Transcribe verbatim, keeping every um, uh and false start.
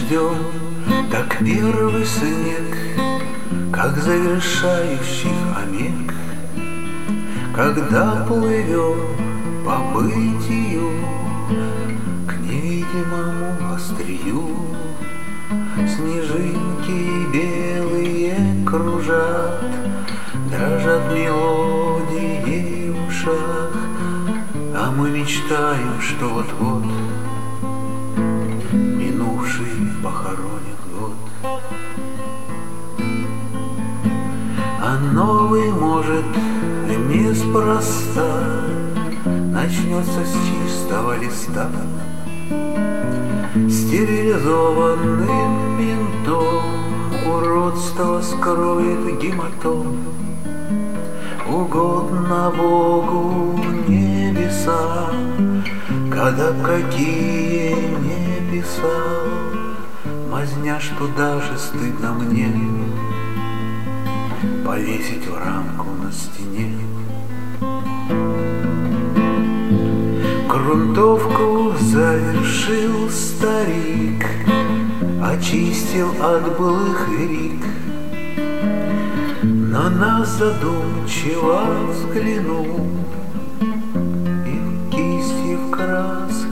ждем, так первый снег, как завершающий омег, когда плывем по бытию к невидимому острию. Снежинки белые кружат, дрожат мелодии в ушах, а мы мечтаем, что вот-вот минувший похоронит год. А новый, может, неспроста начнется с чистого листа, стерилизованным бинтом уродство скроет гематом. Угодно Богу небеса, когда какие не писал, мазня, что даже стыдно мне повесить в рамку на стене. Грунтовку завершил старик, очистил от былых рек, на нас задумчиво взглянул и кисти в краске